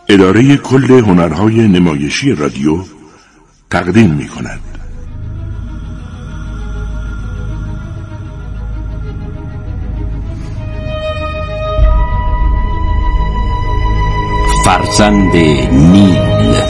اداره کل هنرهای نمایشی رادیو تقدیم می کند. فرزند نیل،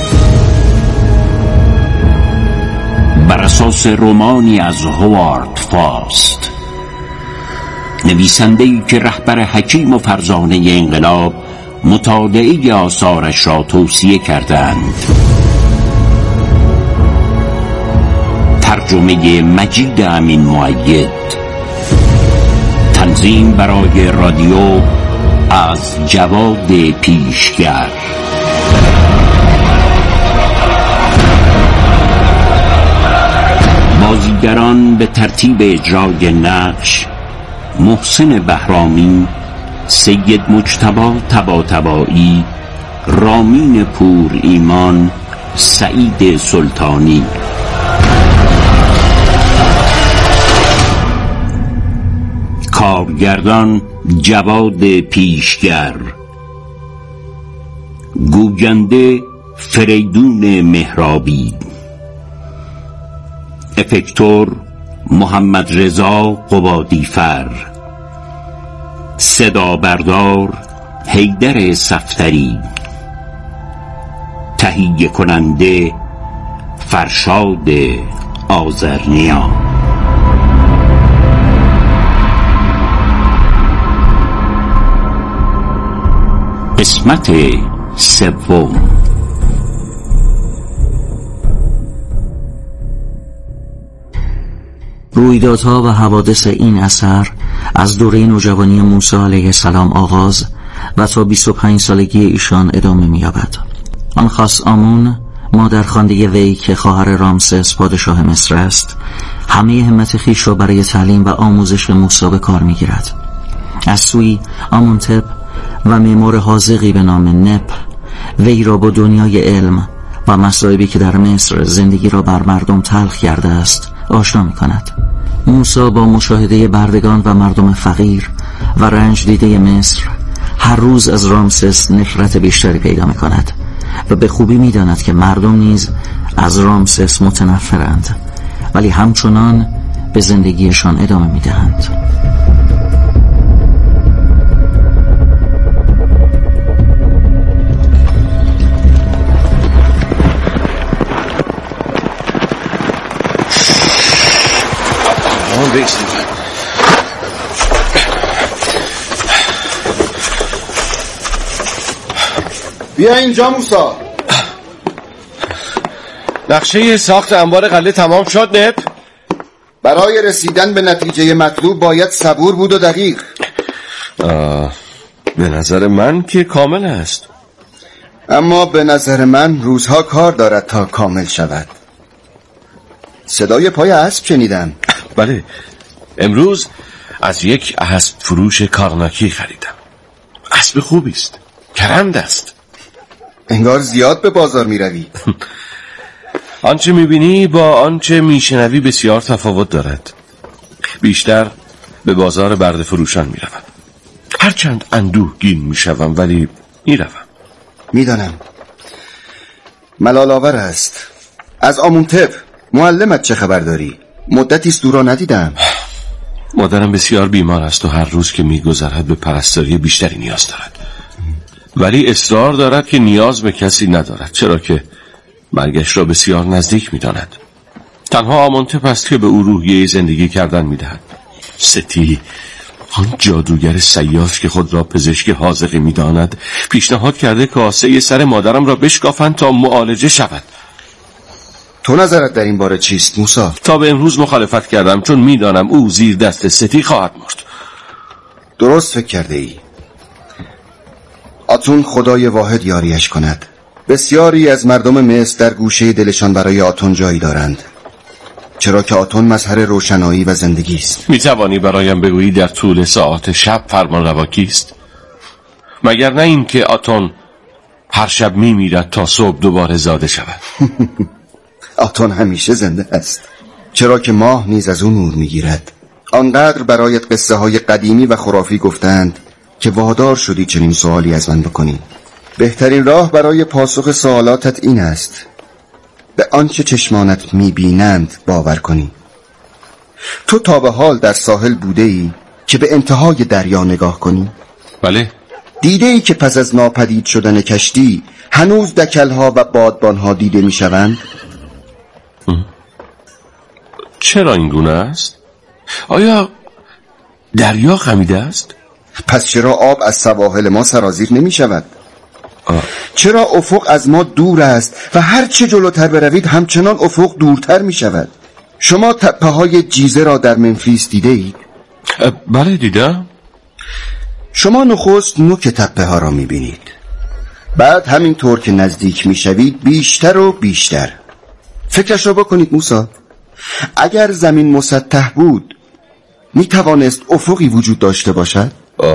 بر اساس رمانی از هوارد فاست، نویسنده‌ای که رهبر حکیم و فرزانه انقلاب مطالعه آثارش را توصیه کردند. ترجمه مجید امین مؤید، تنظیم برای رادیو از جواد پیشگر. بازیگران به ترتیب اجرای نقش: محسن بهرامی، سید مجتبی طباطبایی، رامین پور ایمان، سعید سلطانی. کارگردان جواد پیشگر، گوینده فریدون مهرابی، افکتور محمد رضا قبادیفر، صدا بردار حیدر صفتری، تهیه کننده فرشاد آذرنیا. قسمت سوم. رویدادها و حوادث این اثر از دوره نوجوانی موسی علیه السلام آغاز و تا 25 سالگی ایشان ادامه می‌یابد. آن خاص آمون، مادرخوانده وی که خواهر رامسس پادشاه مصر است، همه همت خویش را برای تعلیم و آموزش موسی به کار می‌گیرد. از سوی آمونتپ و معمار حاذقی به نام نپ وی را با دنیای علم و مصائبی که در مصر زندگی را بر مردم تلخ کرده است آشنا می‌کند. موسی با مشاهده بردگان و مردم فقیر و رنج دیده مصر هر روز از رامسس نفرت بیشتری پیدا می‌کند و به خوبی می‌داند که مردم نیز از رامسس متنفرند، ولی همچنان به زندگیشان ادامه می‌دهند. بیا اینجا موسا. نقشه ساخت انبار قلعه تمام شد نپ؟ برای رسیدن به نتیجه مطلوب باید صبور بود و دقیق. به نظر من که کامل است. اما به نظر من روزها کار دارد تا کامل شود. صدای پای اسب شنیدم. بله، امروز از یک اسب فروش کارناکی خریدم. اسب خوبی است، کرند است. انگار زیاد به بازار می روی. آنچه می بینی با آنچه می شنوی بسیار تفاوت دارد. بیشتر به بازار برده فروشان می روم. هرچند اندوهگین می شوم ولی می روم. می دانم. ملال آور است. از آمونتپ معلمت چه خبر داری؟ مدتی است او را ندیدم. مادرم بسیار بیمار است و هر روز که می گذرد به پرستاری بیشتری نیاز دارد، ولی اصرار دارد که نیاز به کسی ندارد، چرا که مرگش را بسیار نزدیک می داند. تنها آمونتپ است که به او روحیه زندگی کردن می دهد. ستی، آن جادوگر سیاس که خود را پزشک حاذقی می داند، پیشنهاد کرده کاسه سر مادرم را بشکافند تا معالجه شود. تو نظرت در این باره چیست موسی؟ تا به امروز مخالفت کردم، چون می دانم او زیر دست ستی خواهد مرد. درست فکر کرده ای. آتون خدای واحد یاریش کند. بسیاری از مردم مصر در گوشه دلشان برای آتون جایی دارند، چرا که آتون مظهر روشنایی و زندگی است. می توانی برایم بگویی در طول ساعات شب فرمان روا کیست؟ مگر نه این که آتون هر شب می میرد تا صبح دوباره زاده شود؟ آتون همیشه زنده است، چرا که ماه نیز از اون نور می گیرد. آنقدر برایت قصه های قدیمی و خرافی گفتند که وادار شدی چنین سوالی از من بکنی. بهترین راه برای پاسخ سوالاتت این است: به آنچه چشمانت میبینند باور کنی. تو تا به حال در ساحل بوده ای که به انتهای دریا نگاه کنی؟ بله. دیده ای که پس از ناپدید شدن کشتی هنوز دکلها و بادبانها دیده میشوند؟ چرا این گونه است؟ آیا دریا خمیده است؟ پس چرا آب از سواحل ما سرازیر نمی شود؟ چرا افق از ما دور است و هر چه جلوتر بروید همچنان افق دورتر می شود؟ شما تپه های جیزه را در منفیس دیده اید؟ بله دیدم. شما نخست نوک تپه ها را می بینید، بعد همینطور که نزدیک می شوید بیشتر و بیشتر. فکرش را بکنید موسی، اگر زمین مسطح بود می توانست افقی وجود داشته باشد؟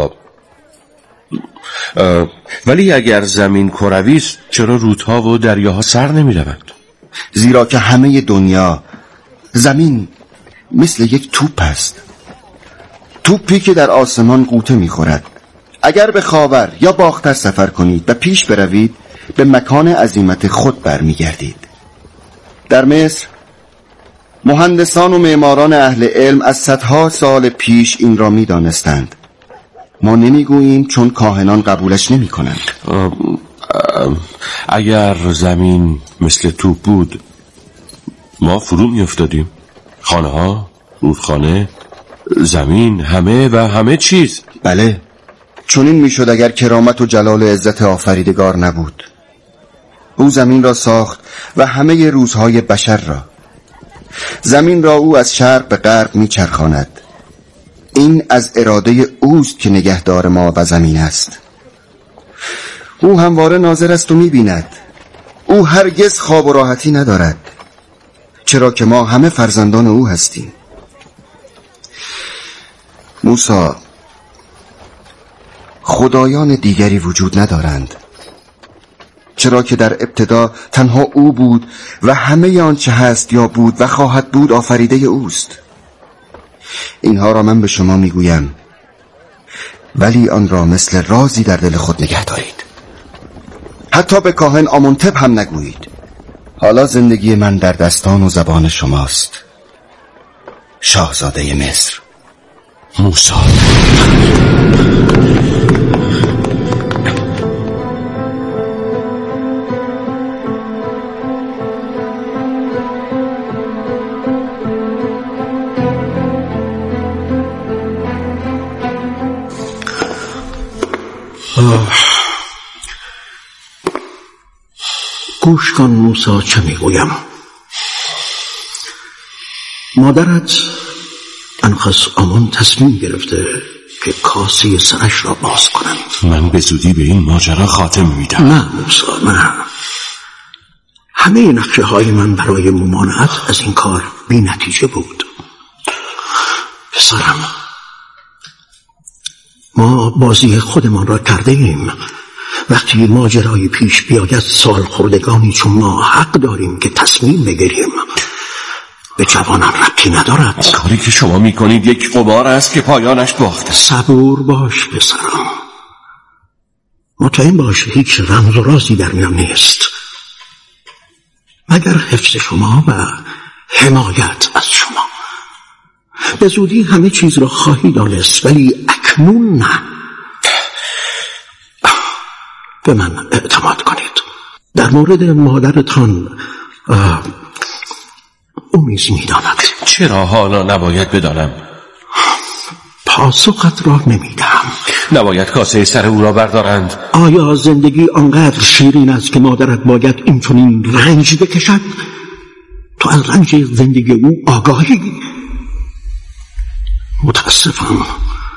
ولی اگر زمین کروی است چرا رودها و دریاها سر نمی روند؟ زیرا که همه دنیا زمین مثل یک توپ است، توپی که در آسمان غوطه می خورد. اگر به خاور یا باختر سفر کنید و پیش بروید به مکان عزیمت خود برمی گردید. در مصر مهندسان و معماران اهل علم از صدها سال پیش این را می دانستند. ما نمیگوییم چون کاهنان قبولش نمی کنند. اگر زمین مثل توپ بود ما فرو می افتادیم. خانه ها، رودخانه، زمین، همه چیز. بله، چون این می شد اگر کرامت و جلال و عزت آفریدگار نبود. او زمین را ساخت و همه روزهای بشر را. زمین را او از شرق به غرب می چرخاند. این از اراده اوست که نگهدار ما و زمین است. او همواره ناظر است و می بیند. او هرگز خواب و راحتی ندارد، چرا که ما همه فرزندان او هستیم. موسی، خدایان دیگری وجود ندارند، چرا که در ابتدا تنها او بود و همه آنچه هست یا بود و خواهد بود آفریده اوست. اینها را من به شما میگویم، ولی آن را مثل رازی در دل خود نگه دارید. حتی به کاهن آمونتب هم نگویید. حالا زندگی من در دستان و زبان شماست، شاهزاده مصر. موسی. گوش کن موسی چه میگویم. مادرت انخس آمون تصمیم گرفته که کاسه سرش را باز کنند. من به زودی به این ماجرا خاتمه میدم. نه موسی، نه. همه نقشه های من برای ممانعت از این کار بی نتیجه بود. پسرم، ما بازی خودمان را کرده ایم. وقتی ماجرای پیش بیاید سال خوردگانی چون ما حق داریم که تصمیم بگیریم. به جوانان ربطی ندارد. کاری که شما میکنید یک قمار است که پایانش باخته. صبور باش پسرم، مطمئن باش هیچ رمز و رازی در میان نیست مگر حفظ شما و حمایت از شما. به زودی همه چیز را خواهی دانست، ولی اکنون نه. به من اعتماد کنید. در مورد مادرتان او نیز می‌داند. چرا حالا نباید بدانم؟ پاسخت را نمیدهم. نباید کاسه سر او را بردارند؟ آیا زندگی آنقدر شیرین است که مادرت باید این چنین رنج بکشد؟ تو از رنج زندگی او آگاهی؟ متاسفم،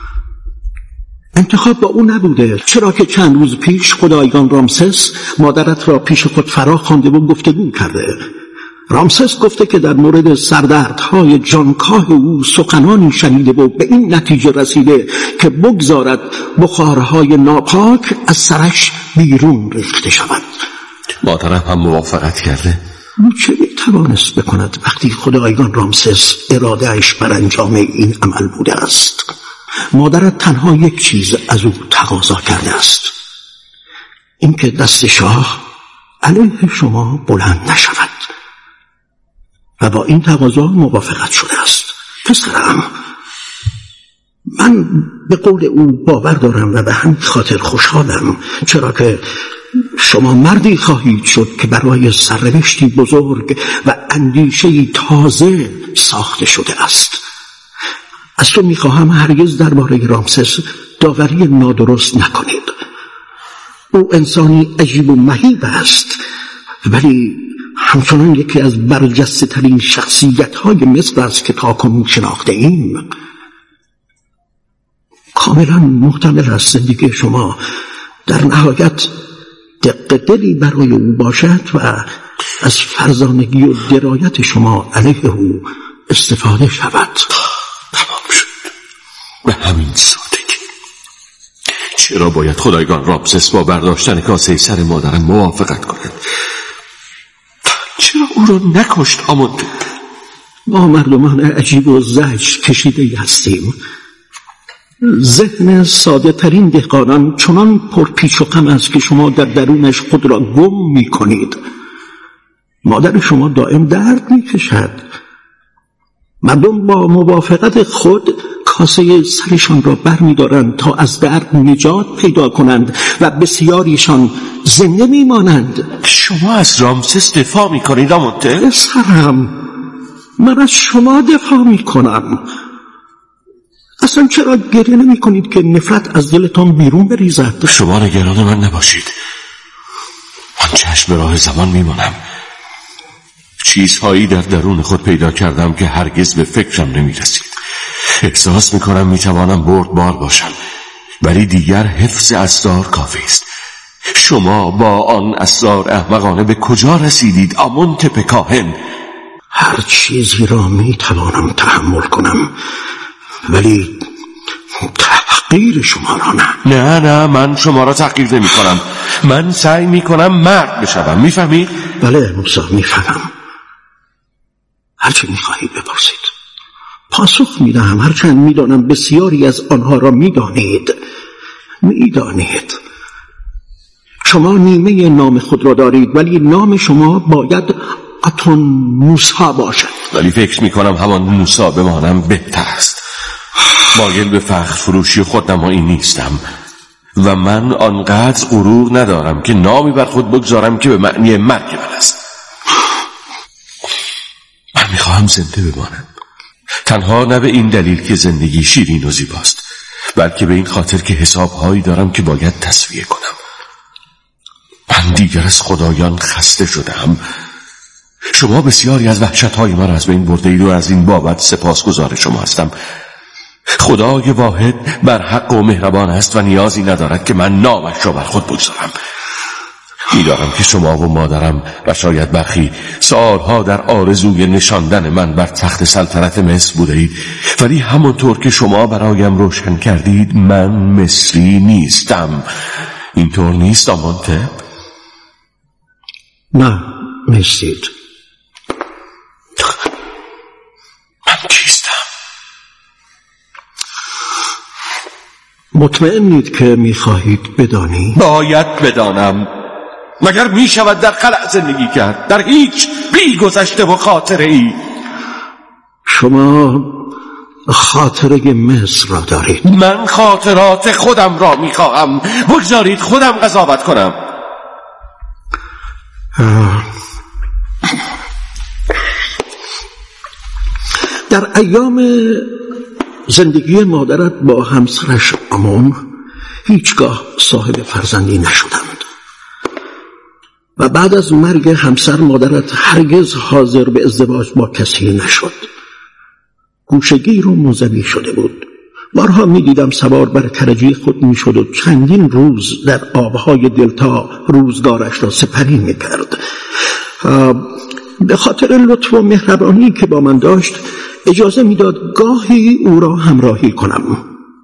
انتخاب با او نبوده، چرا که چند روز پیش خدایگان رامسس مادرت را پیش خود فرا خوانده و گفتگو کرده. رامسس گفته که در مورد سردردهای جانکاه او سخنانی شنیده و به این نتیجه رسیده که بگذارد بخارهای ناپاک از سرش بیرون ریخته شود. مادرم هم موافقت کرده. او چه میتوانست بکند وقتی خدایگان رامسس ارادهش بر انجام این عمل بوده است؟ مادرت تنها یک چیز از او تقاضا کرده است، اینکه دست شاه علیه شما بلند نشود و با این تقاضا موافقت شده است. پسرم، من به قول او باور دارم و به همین خاطر خوشحالم، چرا که شما مردی خواهید شد که برای سرنوشتی بزرگ و اندیشه‌ای تازه ساخته شده است. از تو میخواهم هرگز درباره رامسس داوری نادرست نکنید. او انسانی عجیب و مهیب است، ولی همچنان یکی از برجسته ترین شخصیت های مصر است که تاکنون شناخته ایم. کاملا محتمل است زندگی شما در نهایت دق دلی برای او باشد و از فرزانگی و درایت شما علیه او استفاده شود. تمام شد. به همین سادگی. چرا باید خدایگان رامسس با برداشتن کاسه سر مادرم موافقت کنند؟ چرا او را نکشت آمونته؟ ما مردمان عجیب و زجر کشیده هستیم. ذهن ساده ترین دهقانان چنان پرپیچ و خم است که شما در درونش خود را گم می کنید. مادر شما دائم درد می کشد. مردم با موافقت خود کاسه سرشان را بر می دارند تا از درد نجات پیدا کنند و بسیاریشان زنده می مانند. شما از رامسس دفاع می کنید آمونته؟ پسرم، من از شما دفاع می کنم. اصلا چرا گریه نمی کنید که نفرت از دلتان بیرون بریزد؟ شما نگران من نباشید. من چشم به راه زمان می مانم. چیزهایی در درون خود پیدا کردم که هرگز به فکرم نمی رسید. احساس می کنم می توانم بردبار باشم، ولی دیگر حفظ اسرار کافی است. شما با آن اسرار احمقانه به کجا رسیدید آمونتپ کاهن؟ هر چیزی را می توانم تحمل کنم، ولی تحقیر شما را نه. نه من شما را تحقیر نمی کنم. من سعی می کنم مرد بشوم. می فهمی؟ بله موسی، می فهمم. هرچه می خواهید بپرسید پاسخ می دهم، هرچند می دانم بسیاری از آنها را می دانید. شما نیمه نام خود را دارید، ولی نام شما باید اتون موسی باشد. ولی فکر می کنم همان موسی بمانم بهتر است. مایل به فخر فروشی خودنمایی نیستم و من آنقدر غرور ندارم که نامی بر خود بگذارم که به معنی مرگ من است. من میخواهم زنده بمانم، تنها نه به این دلیل که زندگی شیرین و زیباست، بلکه به این خاطر که حسابهایی دارم که باید تسویه کنم. من دیگر از خدایان خسته شدم. شما بسیاری از وحشتهای من از بین برده اید و از این بابت سپاسگزار شما هستم. خدای واحد بر حق و مهربان است و نیازی ندارد که من نامش را بر خود بگذارم. می‌دانم که شما و مادرم و شاید برخی سالها در آرزوی نشاندن من بر تخت سلطنت مصر بوده اید، ولی همونطور که شما برایم روشن کردید من مصری نیستم. اینطور نیست آمونتپ؟ نه نیستید. من کیستم؟ مطمئنید که میخواهید بدانید؟ باید بدانم. مگر می شود در خلأ زندگی کرد، در هیچ بی گذشته و خاطره ای؟ شما خاطره مصر را دارید. من خاطرات خودم را می خواهم. بگذارید خودم قضاوت کنم. در ایام زندگی مادرت با همسرش آمون هیچگاه صاحب فرزندی نشدند و بعد از مرگ همسر مادرت هرگز حاضر به ازدواج با کسی نشد. گوشگیر و منزوی شده بود. بارها می دیدم سوار بر کرجی خود می شد و چندین روز در آبهای دلتا روزگارش را سپری می کرد. به خاطر لطف و مهربانی که با من داشت اجازه می داد گاهی او را همراهی کنم،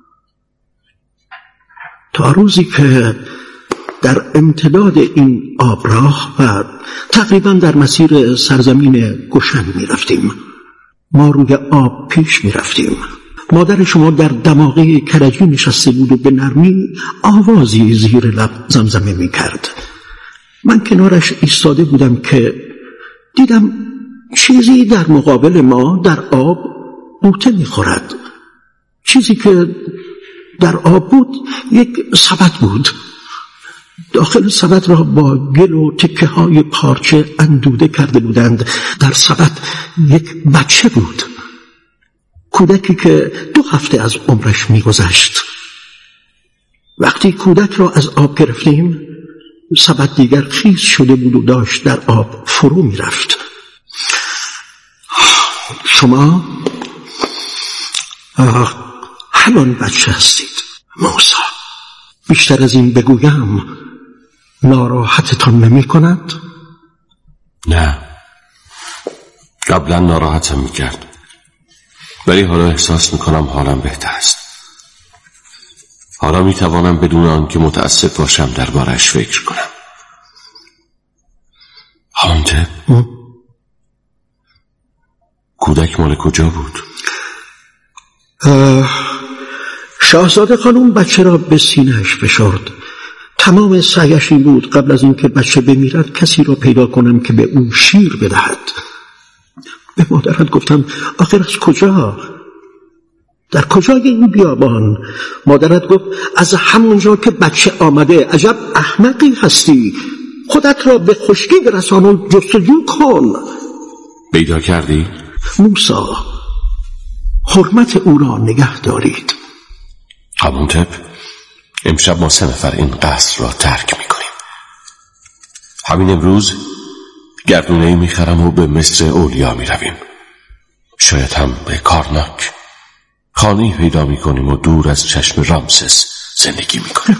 تا روزی که در امتداد این آبراه و تقریبا در مسیر سرزمین گوشن می رفتیم. ما روی آب پیش می رفتیم مادر شما در دماغه کرجی نشسته بود و به نرمی آوازی زیر لب زمزمه می کرد. من کنارش ایستاده بودم که دیدم چیزی در مقابل ما در آب غوطه می خورد. چیزی که در آب بود یک سبد بود. داخل سبد را با گل و تکه های پارچه اندوده کرده بودند. در سبد یک بچه بود، کودکی که 2 هفته از عمرش می‌گذشت. وقتی کودک را از آب گرفتیم، سبد دیگر خیس شده بود و داشت در آب فرو می‌رفت. شما همان بچه هستید موسی. بیشتر از این بگویم ناراحتتان نمی کند؟ نه، قبلا ناراحتم میکرد، ولی حالا احساس میکنم حالم بهتر است. حالا میتوانم بدون آنکه متاسف باشم درباره‌اش فکر کنم. هانته کودک مال کجا بود؟ شاهزاده خانم بچه را به سینه‌اش فشرد. تمام سعیش این بود قبل از اینکه بچه بمیرد کسی را پیدا کنم که به او شیر بدهد. به مادرت گفتم آخر از کجا؟ در کجای این بیابان؟ مادرت گفت از همونجا که بچه آمده. عجب احمقی هستی، خودت را به خشکی برسان و جستجو کن. پیدا کردی؟ موسی، حرمت او را نگه دارید. همونطب امشب ما 3 نفر این قصر را ترک میکنیم. همین امروز گردونه‌ای میخرم و به مصر اولیا میرویم. شاید هم به کارناک خانه‌ای پیدا میکنیم و دور از چشم رامسس زندگی میکنیم.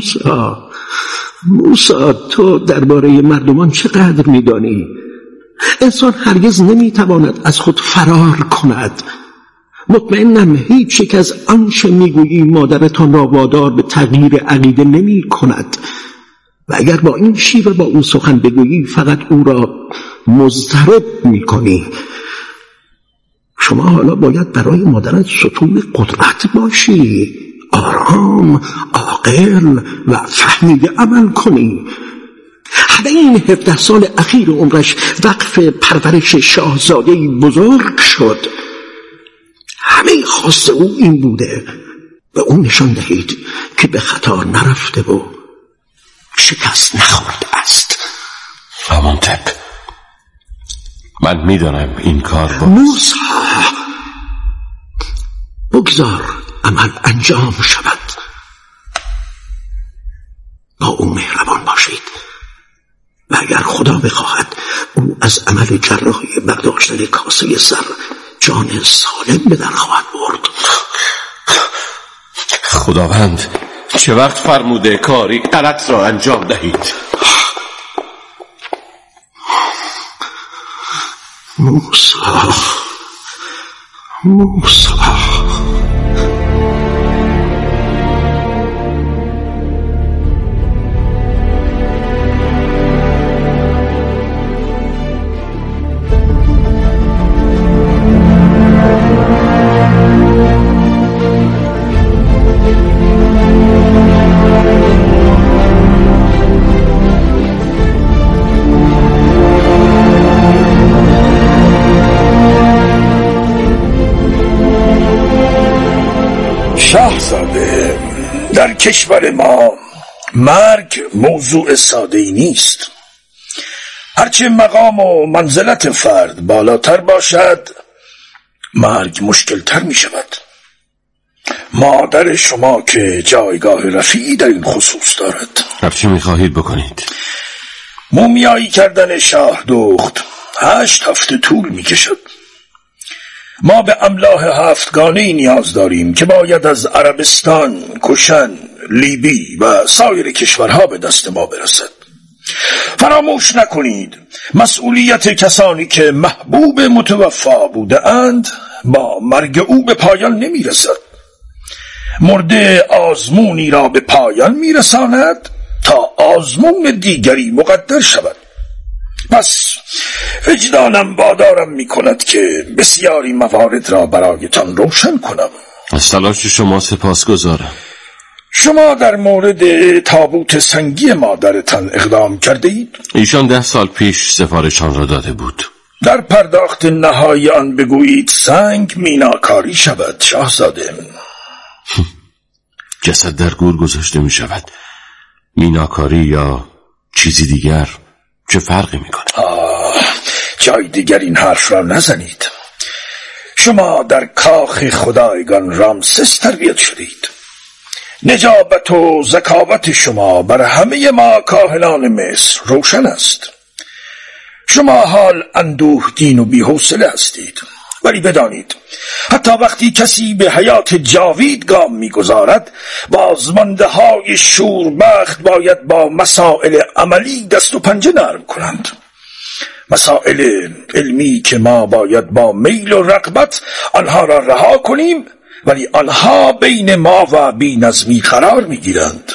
موسی، تو درباره مردمان چقدر میدانی؟ انسان هرگز نمیتواند از خود فرار کند. مطمئنم هیچ یک از آنچه میگویی مادرتان را وادار به تغییر عقیده نمی کند و اگر با این شیوه با او سخن بگویی فقط او را مضطرب میکنی. شما حالا باید برای مادرت ستون قدرت باشی، آرام، عاقل و فهمیده عمل کنی. همه این 17 سال اخیر عمرش وقف پرورش شاهزاده‌ای بزرگ شد. همه خواست او این بوده. به اون نشان دهید که به خطا نرفته و شکست نخورده است. همونطب من میدانم این کار با موسی، بگذار عمل انجام شود. با او مهربان باشید و اگر خدا بخواهد او از عمل جراحی برداشتن کاسه سر جان سالم به در خواهد برد. خداوند چه وقت فرموده کاری غلط را انجام دهید؟ موسی شاهزاده، در کشور ما مرگ موضوع ساده‌ای نیست. هرچه مقام و منزلت فرد بالاتر باشد مرگ مشکلتر می شود. مادر شما که جایگاه رفیعی در این خصوص دارد. هرچی می خواهید بکنید. مومیایی کردن شاه دخت 8 هفته طول می کشد. ما به املاح 7گانه‌ای نیاز داریم که باید از عربستان، کشن، لیبی و سایر کشورها به دست ما برسد. فراموش نکنید مسئولیت کسانی که محبوب متوفا بوده اند با مرگ او به پایان نمی رسد. مرده آزمونی را به پایان می رساند تا آزمون دیگری مقدر شود. پس وجدانم وادارم می کند که بسیاری موارد را برایتان روشن کنم. از تلاش شما سپاسگزارم. شما در مورد تابوت سنگی مادرتان اقدام کرده اید؟ ایشان 10 سال پیش سفارش آن را داده بود. در پرداخت نهایی آن بگویید سنگ میناکاری شود شاهزاده. جسد در گور گذاشته می شود. میناکاری یا چیزی دیگر چه فرقی می کنه؟ جای دیگر این حرف را نزنید. شما در کاخ خدایگان رامسس تربیت شدید. نجابت و ذکاوت شما بر همه ما کاهلان مصر روشن است. شما حال اندوهگین و بی‌حوصله هستید، ولی بدانید حتی وقتی کسی به حیات جاوید گام می‌گذارد، بازمانده های شوربخت باید با مسائل عملی دست و پنجه نرم کنند. مسائل علمی که ما باید با میل و رغبت آنها را رها کنیم، ولی آنها بین ما و بی‌نظمی قرار می‌گیرند.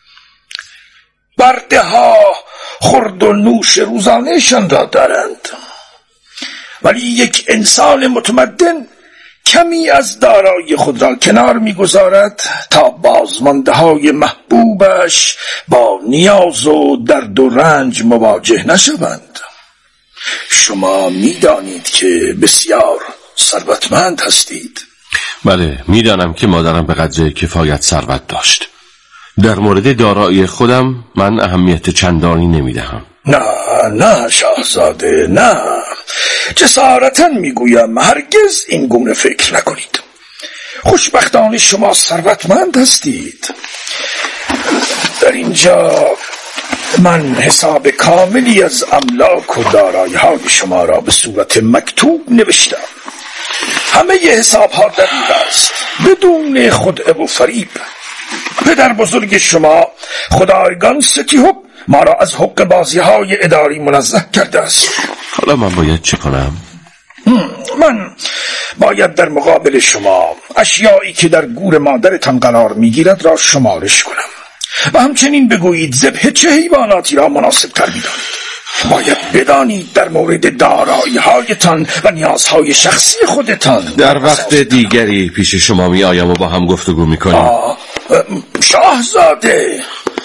برده ها خورد و نوش روزانه‌شان را دارند، ولی یک انسان متمدن کمی از دارایی خود را کنار می‌گذارد تا بازمانده های محبوبش با نیاز و درد و رنج مواجه نشوند. شما می‌دانید که بسیار ثروتمند هستید. بله، می‌دانم که مادرم به قدر کفایت ثروت داشت. در مورد دارایی خودم من اهمیت چندانی نمیدهم. نه شاهزاده، نه. جسارتاً میگویم هرگز این گونه فکر نکنید. خوشبختانه شما ثروتمند هستید. در اینجا من حساب کاملی از املاک و دارایی های شما را به صورت مکتوب نوشتم. همه حساب ها دقیق است، بدون خدعه و فریب. پدر بزرگ شما خدایگان ستیهوب ما را از حق بازی های اداری منزه کرده است. حالا من باید چه کنم؟ من باید در مقابل شما اشیایی که در گور مادرتان قرار میگیرد را شمارش کنم و همچنین بگویید ذبح چه حیواناتی را مناسب تر می‌دانید. باید بدانید در مورد دارایی هایتان و نیازهای شخصی خودتان. در وقت دیگری پیش شما می آیم و با هم گفتگو می کنیم. شاهزاده،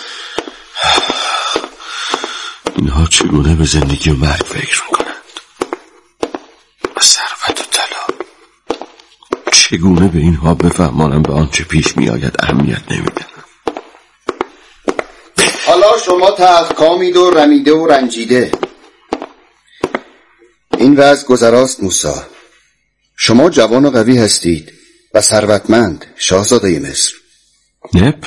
اینها چگونه به زندگی و مرگ فکر می کنند؟ و ثروت و طلا چگونه به اینها بفهمانم به آنچه پیش می آید اهمیت نمیدن؟ حالا شما تلخکامید و رمیده و رنجیده. این وضع گذراست موسی. شما جوان و قوی هستید و ثروتمند، شاهزاده مصر. نپ؟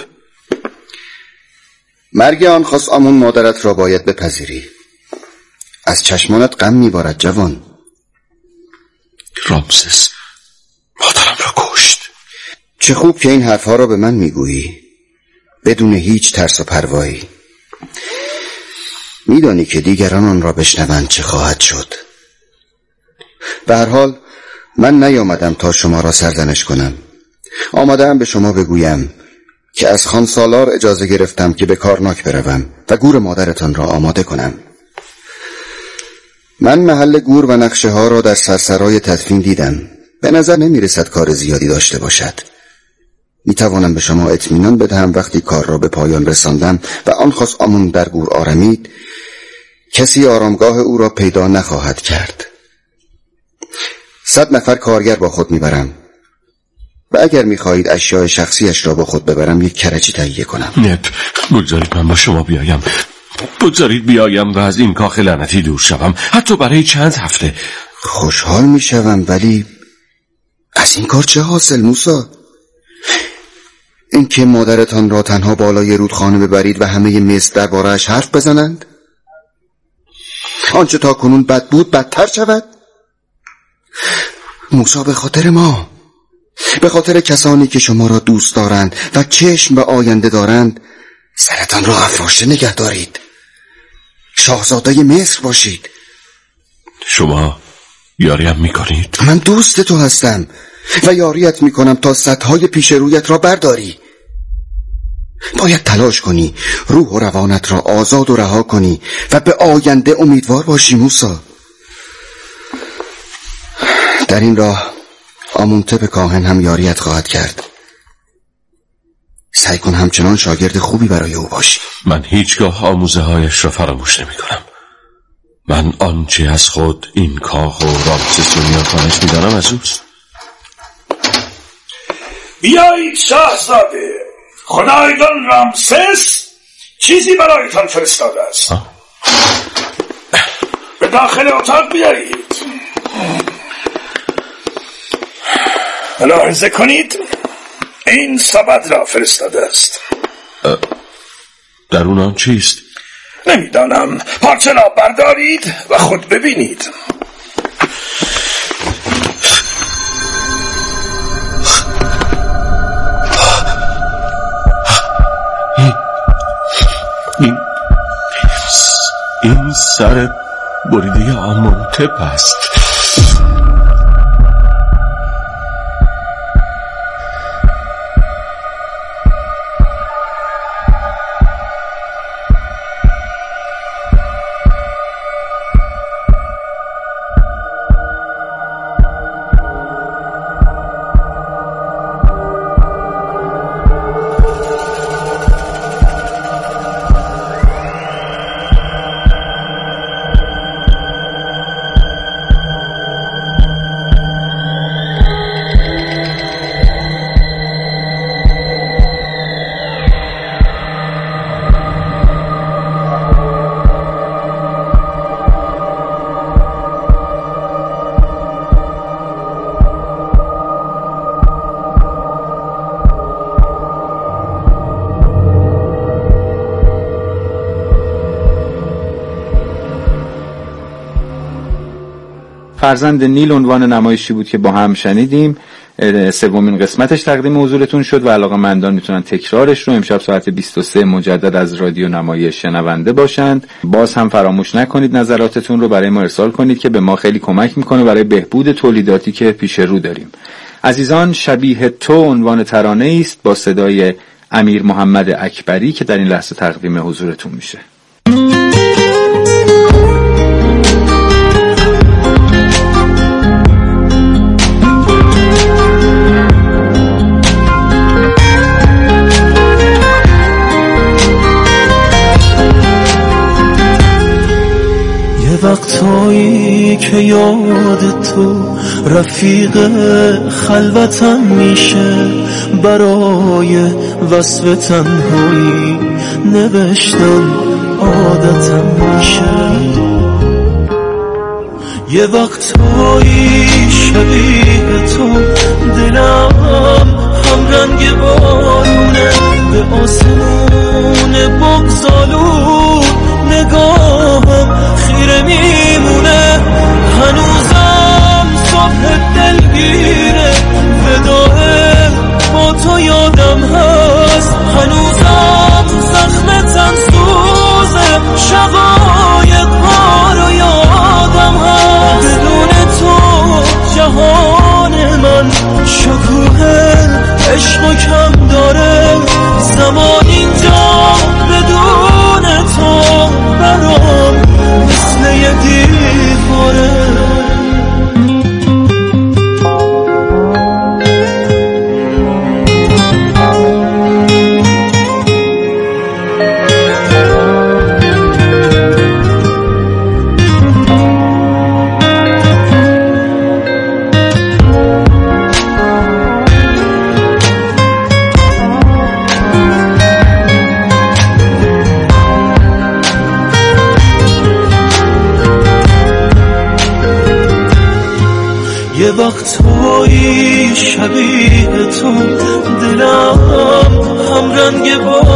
مرگ آن خاص آمون مادرت را باید بپذیری. از چشمانت غم میبارد جوان. رامسس مادرم را کشت. چه خوب که این حرفها را به من میگویی بدون هیچ ترس و پروایی. میدانی که دیگران آن را بشنوند چه خواهد شد. به هر حال من نیامدم تا شما را سرزنش کنم. آمدم به شما بگویم که از خان سالار اجازه گرفتم که به کارناک بروم و گور مادرتان را آماده کنم. من محل گور و نقشه ها را در سرسرای تدفین دیدم. به نظر نمی رسد کار زیادی داشته باشد. می توانم به شما اطمینان بدهم وقتی کار را به پایان رساندم و آن خاص آمون در گور آرمید، کسی آرامگاه او را پیدا نخواهد کرد. 100 نفر کارگر با خود میبرم و اگر میخواهید اشیاء شخصیش را با خود ببرم یک کرجی تهیه کنم. نپ، بگذارید من با شما بیایم. بگذارید بیایم و از این کاخ لعنتی دور شوم، حتی برای چند هفته. خوشحال میشوم، ولی از این کار چه حاصل موسی؟ این که مادرتان را تنها بالای رودخانه ببرید و همه مصر درباره‌اش حرف بزنند؟ آنچه تا کنون بد بود بدتر شود؟ موسی، به خاطر ما، به خاطر کسانی که شما را دوست دارند و چشم به آینده دارند، سرتان را افراشته نگه دارید. شاهزاده مصر باشید. شما یاریم میکنید؟ من دوست تو هستم و یاریت میکنم تا سدهای پیش رویت را برداری. باید تلاش کنی، روح و روانت را آزاد و رها کنی و به آینده امیدوار باشی موسی. در این راه آمونتپ کاهن هم یاریت خواهد کرد. سعی کن همچنان شاگرد خوبی برای او باشی. من هیچگاه آموزه هایش را فراموش نمی کنم. من آنچه از خود این کاخ و رامسس و نیاکانش می دانم از اوست. بیایید شاهزاده، خدایگان رامسس چیزی برایتان فرستاده است. به داخل اتاق بیایید. ملاحظه کنید این سبد را فرستاده است. درون آن چیست؟ نمیدانم، پارچه را بردارید و خود ببینید. این سر بریده آمونتپ است. فرزند نیل عنوان نمایشی بود که با هم شنیدیم. سومین قسمتش تقدیم حضورتون شد و علاقه‌مندان میتونن تکرارش رو امشب ساعت 23 مجدد از رادیو نمایش شنونده باشند. باز هم فراموش نکنید نظراتتون رو برای ما ارسال کنید که به ما خیلی کمک میکنه برای بهبود تولیداتی که پیش رو داریم. عزیزان، شبیه تو عنوان ترانه است با صدای امیر محمد اکبری که در این لحظه تقدیم حضورتون میشه. وقتایی که یاد تو رفیق خلوتم میشه، برای وصف تنهایی نوشتم عادتم میشه. یه وقتایی شبیه تو دلم هم رنگ بارونه، به آسمون بگذالون نگاهم خیره میمونه. هنوزم صبح دلگیره، وداع با تو یادم هست. هنوزم زخم تن سوزه، شقایق ها رو یادم هست. بدون تو جهان من شکوه عشق و کم داره. زمان اینجا بدون تو برام مثل یه دیواره. یه وقتایی شبیه تو دلم هم رنگ با